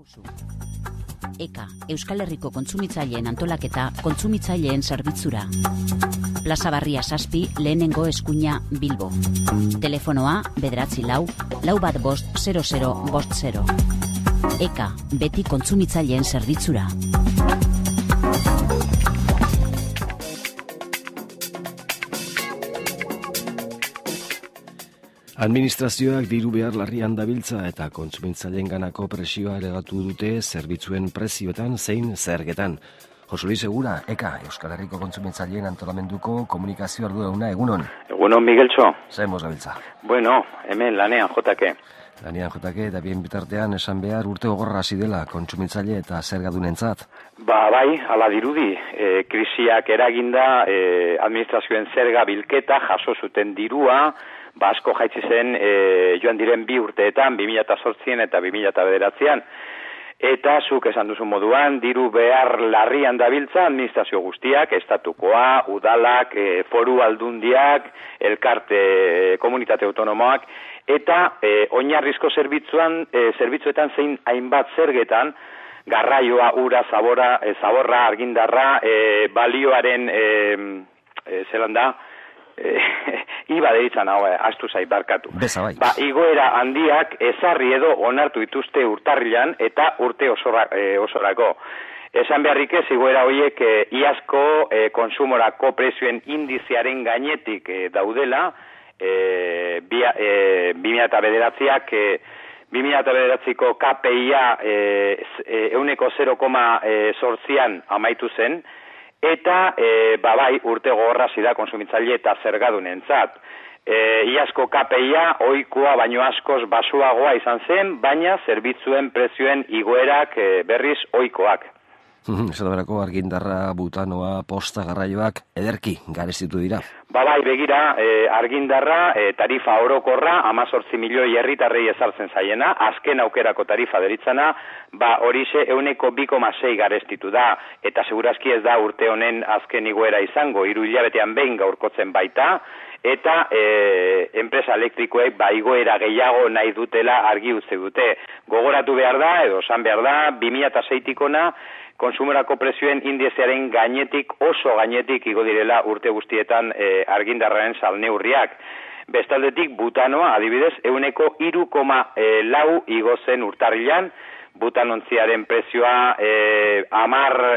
EKA, Euskal Herriko Kontsumitzaileen Antolaketa, Kontsumitzaileen Zerbitzura. Plaza Barria 7, lehenengo eskuina Bilbo. Telefonoa, 944-415-0050. EKA, beti kontsumitzaileen zerbitzura. Administrazioak diru behar larrian dabiltza eta kontsumitzaileen-ganako presioa elegatu dute zerbitzuen prezioetan zein zergetan. Josuli Segura, EKA, Euskal Herriko Kontsumitzaileen Antolamenduko komunikazio arduraduna, egunon. Egunon, Migueltxo. Zer moz gabiltza? Bueno, hemen lanean jotake. Lanean jotake, eta bien bitartean esan behar urte gogorra hasi dela kontsumitzaile eta zergadunentzat. Bai, ala dirudi. Krisiak eraginda administrazioen zerga bilketa jaso zuten dirua, asko jaitsi zen joan diren 2 urteetan, 2008 eta 2009an. Eta zuk esan duzu moduan, diru behar larrian dabiltza administrazio guztiak, estatukoa, udalak, foru aldundiak, elkarte komunitate autonomoak, eta oinarrizko zerbitzuetan zein hainbat zergetan, garraioa, ura, zaborra, argindarra, balioaren, zelan da, iba deitzan hau, astu zait barkatu. Bai. Igoera handiak ezarri edo onartu dituzte urtarrilan eta urte osorako. Esan beharrik ez, igoera horiek iazko konsumorako prezioen indiziaren gainetik daudela, 2009ko KPIa 0,8an amaitu zen, eta bai urte gogorra da kontsumitzaile eta zergadunentzat. Iazko KPIa ohikoa baino askoz baxuagoa izan zen, baina zerbitzuen prezioen igoerak berriz ohikoak. Esaterako argindarra, butanoa, posta, garraioak ederki garestitu dira. Bai, begira, argindarra tarifa orokorra 18 milioi herritarrei ezartzen zaiena, azken aukerako tarifa deritzana, horixe 2,6 garestitu da, eta segurazki ez da urte honen azken igoera izango, 3 hilabetean behin gaurkotzen baita, eta enpresa elektrikoek igoera gehiago nahi dutela argi utzi dute. Gogoratu behar da, edo esan behar da, 2006-tikona, konsumorako prezioen indizearen oso gainetik igo direla urte guztietan argindarraren salneurriak. Bestaldetik, butanoa, adibidez, 3,4 igo zen urtarrilan, butanontziaren prezioa 10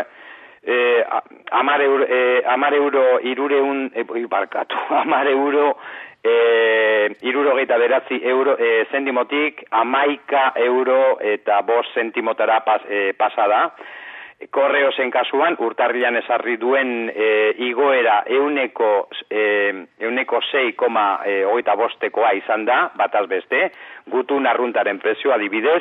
euro 69 euro zentimotik 11 euro eta 5 zentimotara pasada. Korreosen kasuan, urtarrilan ezarri duen igoera 6,25koa izan da, bataz beste, gutun arruntaren prezioa adibidez,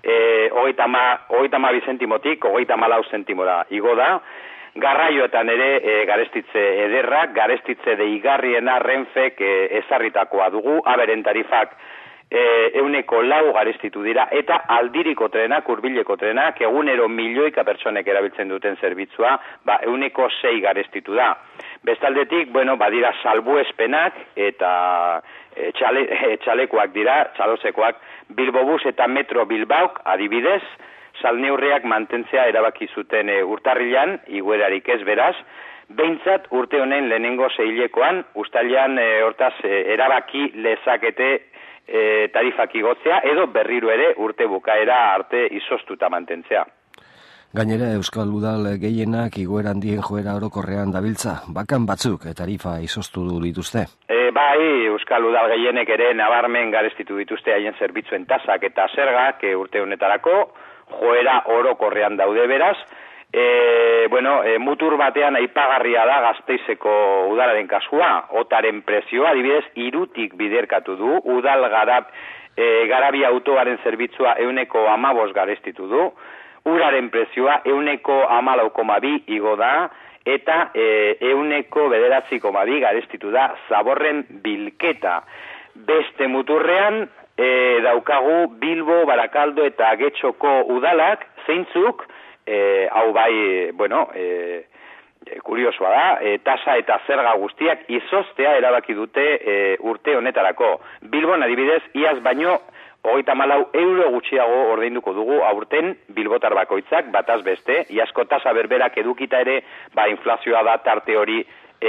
32 zentimotik 34 zentimora igo da. Garraioetan ere garestitze ederrak, garestitze deigarriena Renfek ezarritakoa dugu, aberen tarifak 4 garestitu dira, eta aldiriko trenak, hurbileko trenak, egunero milioika pertsonek erabiltzen duten zerbitzua, 6 garestitu da. Bestaldetik, badira salbuespenak eta txalekoak dira, txalosekoak, Bilbobus eta Metro Bilbaok, adibidez, salneurriak mantentzea erabaki zuten urtarrilan, igoerarik ez beraz, behintzat urte honen lehenengo seilekoan, uztailean hortaz erabaki lezakete tarifak igotzea, edo berriro ere urte bukaera arte izoztuta mantentzea. Gainera, Euskal Udal gehienak igoera handien joera orokorrean dabiltza, bakan batzuk tarifa izoztu dituzte. Bai, Euskal Udal gehienek ere nabarmen garestitu dituzte haien zerbitzuen tasak eta zergak urte honetarako, joera orokorrean daude beraz. Mutur batean aipagarria da Gasteizeko udalaren kasua, otaren prezioa, adibidez, 3tik biderkatu du, udal garabi autoaren zerbitzua 15 garestitu du, uraren prezioa 14,2 igo da, eta 9,2 garestitu da zaborren bilketa. Beste muturrean daukagu Bilbo, Barakaldo eta Getxoko udalak, zeintzuk, hau bai, kuriosoa da, tasa eta zerga guztiak izoztea erabaki dute urte honetarako. Bilbon adibidez, iaz baino €34 gutxiago ordainduko dugu aurten bilbotar bakoitzak, bataz beste, iazko tasa berberak edukita ere, inflazioa da tarte hori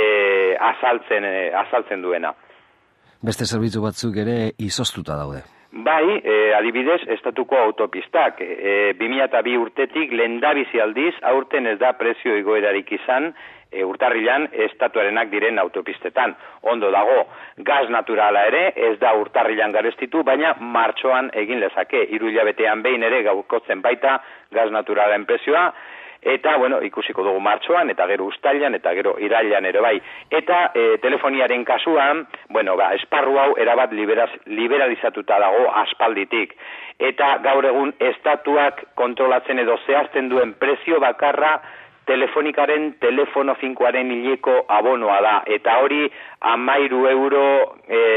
azaltzen duena. Beste zerbitzu batzuk ere izoztuta daude. Bai, adibidez, estatuko autopistak. 2002 urtetik lehendabizi aldiz, aurten ez da prezio igoerarik izan, urtarrilan estatuarenak diren autopistetan. Ondo dago, gaz naturala ere, ez da urtarrilan garestitu, baina martxoan egin lezake. 3 hilabetean behin ere gaukotzen baita gaz naturalaren prezioa, eta, ikusiko dugu martxoan, eta gero uztailan, eta gero irailan ere bai. Eta telefoniaren kasuan, esparru hau erabat liberalizatuta dago aspalditik. Eta gaur egun estatuak kontrolatzen edo zehazten duen prezio bakarra telefonikaren telefono finkoaren hileko abonoa da. Eta hori €13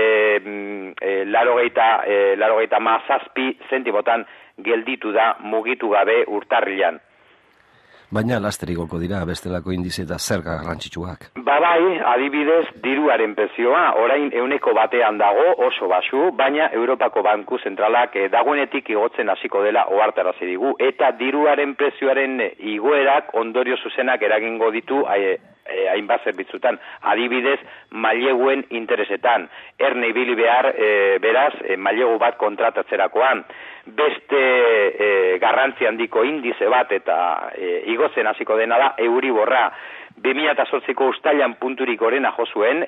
zentimotan gelditu da mugitu gabe urtarrilan. Baina lasterigoko dira bestelako indize eta zerga garrantzitsuak. Bai, adibidez, diruaren prezioa, orain 1% dago, oso baxu, baina Europako Banku Zentralak dagoenetik igotzen hasiko dela ohartarazi digu, eta diruaren prezioaren igoerak ondorio zuzenak eragingo ditu hainbat zerbitzutan, adibidez, maileguen interesetan. Erne ibili behar, beraz, mailegu bat kontratatzerakoan. Beste garrantzi handiko indize bat eta igotzen hasiko dena da Euriborra. 2008ko uztailan punturik gorena jo zuen,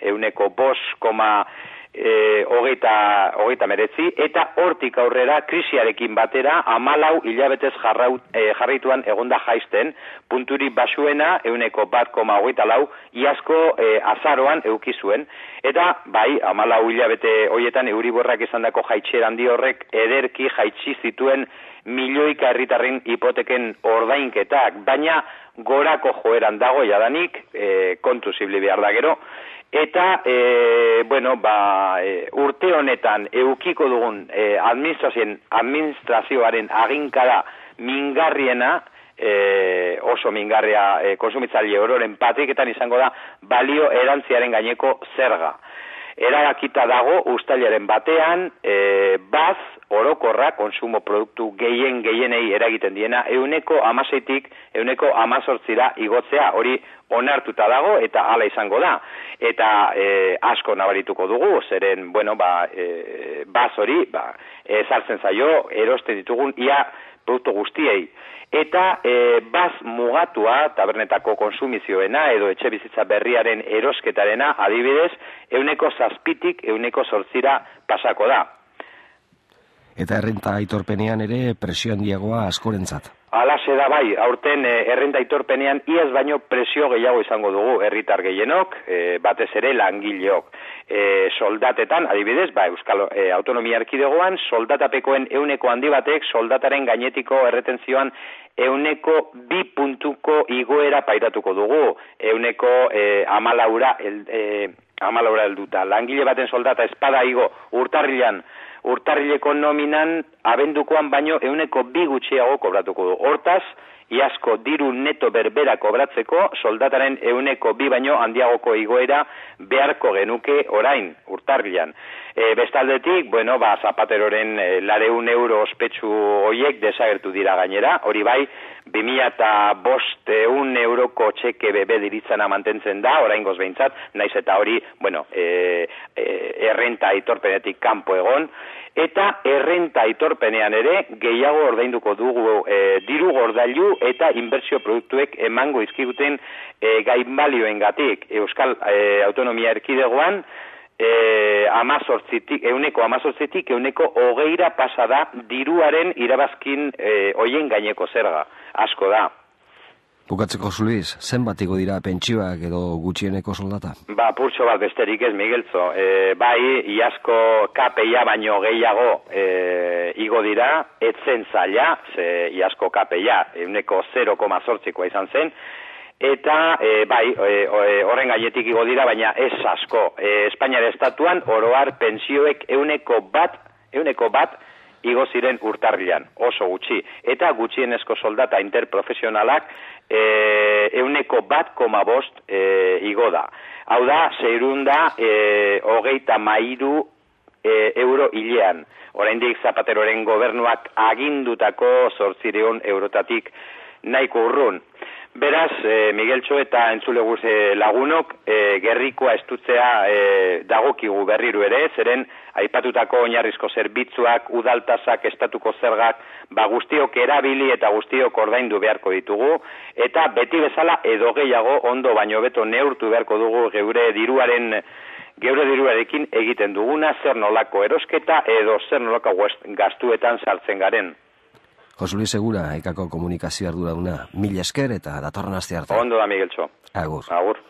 5,29, eta hortik aurrera krisiarekin batera 14 hilabetez jarraituan egonda jaisten, punturik basuena 1,24, iazko azaroan eduki zuen, eta 14 hilabete horietan Euriborrak izandako jaitsera handi horrek ederki jaitsi zituen milioika herritarren hipoteken ordainketak, baina gorako joeran dago jadanik, kontu zibli behar da gero, eta, urte honetan eukiko dugun administrazioaren aginkada mingarriena, oso mingarria konsumitzaile ororen patriketan izango da balio erantziaren gaineko zerga. Erabakita dago uztailaren batean, baz orokorra konsumo produktu gehienei eragiten diena 16tik 18ra igotzea, hori onartuta dago eta hala izango da. Eta asko nabarituko dugu, zeren, baz hori, ezartzen zaio, erosten ditugun ia produktu guztiei. Eta baz mugatua, tabernetako konsumizioena edo etxe bizitza berriaren erosketarena, adibidez, 7tik 8ra pasako da. Eta errenta aitorpenean ere presio handiagoa askorentzat. Alaxe da bai, aurten errenta aitorpenean iaz baino presio gehiago izango dugu herritar gehienok, batez ere langileok. Soldatetan, adibidez, Euskal Autonomia Erkidegoan, soldatapekoen 100 handi batek soldataren gainetiko erretenzioan 2 puntuko igoera pairatuko dugu, 14 helduta. Langile baten soldata espada igo urtarrileko nominan abendukoan baino 2 gutxiago kobratuko du. Hortaz, iazko diru neto berbera kobratzeko soldataren 2 baino handiagoko igoera beharko genuke orain, urtarrilan. Bestaldetik, Zapateroren €400 ospetsu hoiek desagertu dira gainera, hori bai, 2005 euroko txeke bebe diritzana mantentzen da, oraingoz behintzat, naiz eta hori, errenta aitorpenetik kanpo egon, eta errenta aitorpenean ere gehiago ordainduko dugu diru gordailu eta inbertsio produktuek emango izkiguten gainbalioengatik. Euskal Autonomia Erkidegoan 18tik 20ra pasa da diruaren irabazkin hoien gaineko zerga. Asko da. Bukatzeko Luis, zenbatiko dira pentsioak edo gutxieneko soldata? Purtso bat besterik ez, Miguelzo. Iazko KPIa baino gehiago igo dira, etzen zaila, ze iazko KPIa 0,8koa izan zen, eta horren gainetik igo dira, baina ez asko. Espainiar estatuan oroar pentsioek 1% igo ziren urtarrilan, oso gutxi. Eta gutxienezko soldata interprofesionalak 1,5 igo da. Hau da, 623 euro hilean. Oraindik Zapateroren gobernuak agindutako 800 eurotatik nahiko urrun. Beraz, Migueltxo eta entzule lagunok, gerrikoa estutzea dagokigu berriru ere, zeren aipatutako oinarrizko zerbitzuak, udaltazak, estatuko zergak, guztiok erabili eta guztiok ordaindu beharko ditugu, eta beti bezala edo gehiago ondo baino beto neurtu beharko dugu geure diruarekin egiten duguna, zer nolako erosketa edo zer nolako gastuetan sartzen garen. Jose Luis Segura, Ekako komunikazio arduraduna, mila esker eta datorren aste arte. Ondo da, Migueltxo. Agur. Agur.